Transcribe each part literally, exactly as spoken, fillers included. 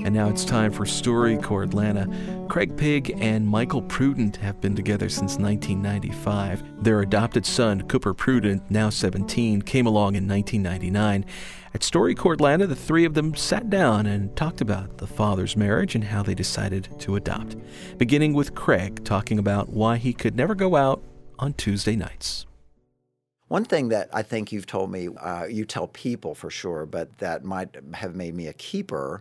And now it's time for StoryCorps Atlanta. Craig Pigg and Michael Prudent have been together since nineteen ninety-five. Their adopted son, Cooper Prudent, now seventeen, came along in nineteen ninety-nine. At StoryCorps Atlanta, the three of them sat down and talked about the father's marriage and how they decided to adopt. Beginning with Craig talking about why he could never go out on Tuesday nights. One thing that I think you've told me, uh, you tell people for sure, but that might have made me a keeper,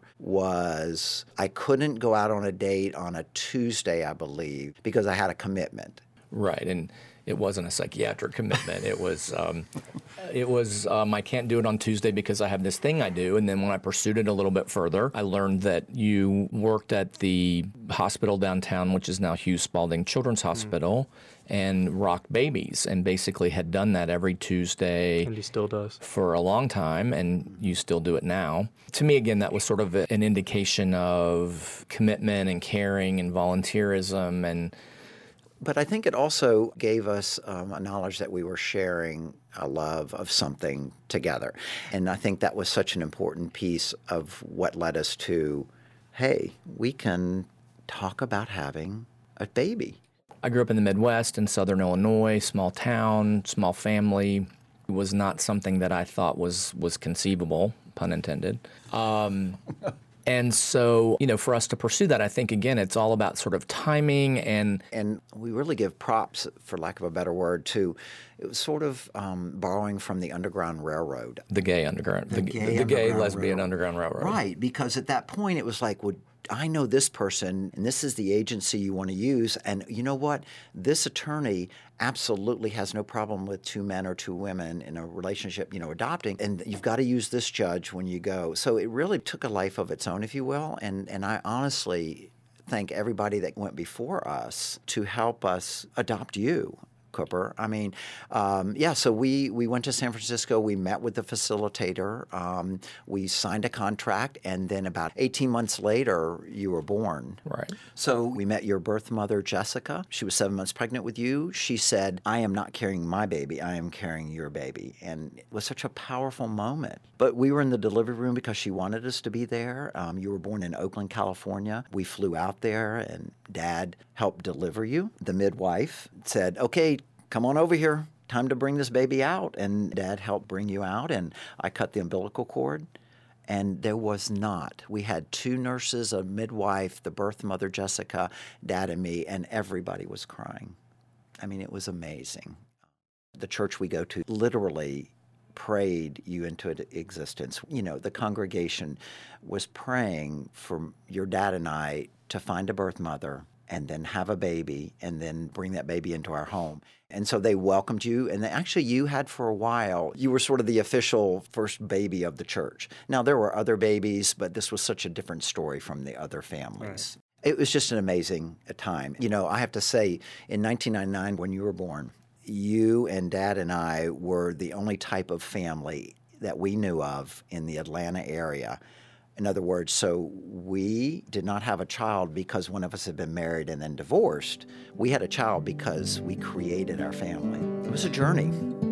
was I couldn't go out on a date on a Tuesday, I believe, because I had a commitment. Right, and it wasn't a psychiatric commitment. It was, um, it was um, I can't do it on Tuesday because I have this thing I do. And then when I pursued it a little bit further, I learned that you worked at the hospital downtown, which is now Hugh Spalding Children's Hospital, mm. and rocked babies, and basically had done that every Tuesday. And he still does. For a long time, and you still do it now. To me, again, that was sort of a, an indication of commitment and caring and volunteerism and But I think it also gave us um, a knowledge that we were sharing a love of something together. And I think that was such an important piece of what led us to, hey, we can talk about having a baby. I grew up in the Midwest in Southern Illinois, small town, small family. It was not something that I thought was, was conceivable, pun intended. Um, And so, you know, for us to pursue that, I think, again, it's all about sort of timing and... And we really give props, for lack of a better word, to, it was sort of um, borrowing from the Underground Railroad. The gay Underground, the, the, gay, the gay underground lesbian Railroad. Underground Railroad. Right, because at that point it was like, well, I know this person, and this is the agency you want to use, and you know what? This attorney absolutely has no problem with two men or two women in a relationship, you know, adopting, and you've got to use this judge when you go. So it really took a life of its own, if you will, and, and I honestly thank everybody that went before us to help us adopt you. Cooper. I mean, um, yeah, so we, we went to San Francisco. We met with the facilitator. Um, we signed a contract, and then about eighteen months later, you were born. Right. So we met your birth mother, Jessica. She was seven months pregnant with you. She said, I am not carrying my baby. I am carrying your baby. And it was such a powerful moment. But we were in the delivery room because she wanted us to be there. Um, you were born in Oakland, California. We flew out there, and Dad helped deliver you. The midwife said, okay, come on over here. Time to bring this baby out. And Dad helped bring you out, and I cut the umbilical cord. And there was not. We had two nurses, a midwife, the birth mother, Jessica, Dad, and me, and everybody was crying. I mean, it was amazing. The church we go to literally prayed you into existence. You know, the congregation was praying for your dad and I to find a birth mother and then have a baby and then bring that baby into our home. And so they welcomed you, and they, actually you had for a while, you were sort of the official first baby of the church. Now, there were other babies, but this was such a different story from the other families. Right. It was just an amazing time. You know, I have to say, in nineteen ninety-nine, when you were born, you and Dad and I were the only type of family that we knew of in the Atlanta area. In other words, so we did not have a child because one of us had been married and then divorced. We had a child because we created our family. It was a journey.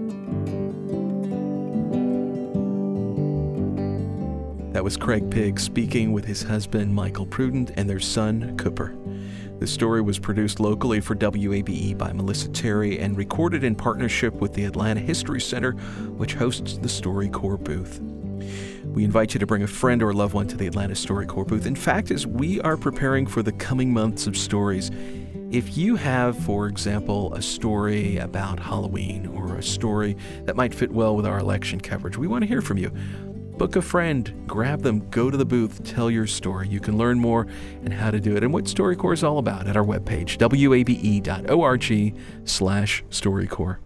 That was Craig Pigg speaking with his husband, Michael Prudent, and their son, Cooper. The story was produced locally for W A B E by Melissa Terry and recorded in partnership with the Atlanta History Center, which hosts the StoryCorps booth. We invite you to bring a friend or a loved one to the Atlanta StoryCorps booth. In fact, as we are preparing for the coming months of stories, if you have, for example, a story about Halloween or a story that might fit well with our election coverage, we want to hear from you. Book a friend, grab them, go to the booth, tell your story. You can learn more and how to do it and what StoryCorps is all about at our webpage, W A B E dot org slash StoryCorps.